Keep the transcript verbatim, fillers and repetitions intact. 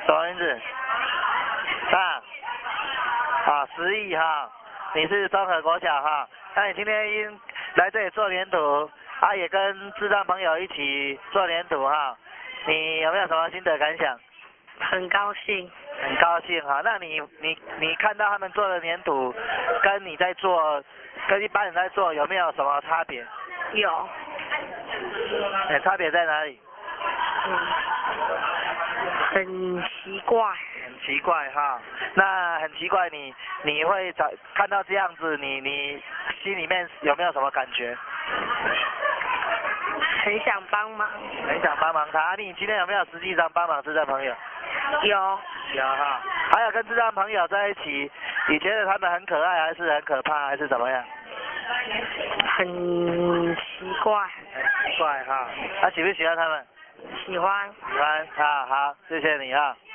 什么名字？啊，啊，十亿哈，你是综合国小哈，那你今天因来这里做粘土，啊，也跟智障朋友一起做粘土哈，你有没有什么心得感想？ 很高兴。 很高兴哈，那你你你看到他们做的粘土，跟你在做，跟一般人在做有没有什么差别？ 有。 哎，差别在哪里？ 嗯，很奇怪。 很奇怪哈，那很奇怪你你会找看到这样子，你你心里面有没有什么感觉？ 很想帮忙。 很想帮忙他，啊、你今天有没有实际上帮忙智障朋友？ 有。 有哈，还有跟智障朋友在一起，你觉得他们很可爱，还是很可怕，还是怎么样？ 很奇怪。 很奇怪哈，他、啊、喜不喜欢他们？ 喜欢。 喜欢，好好，谢谢你啊。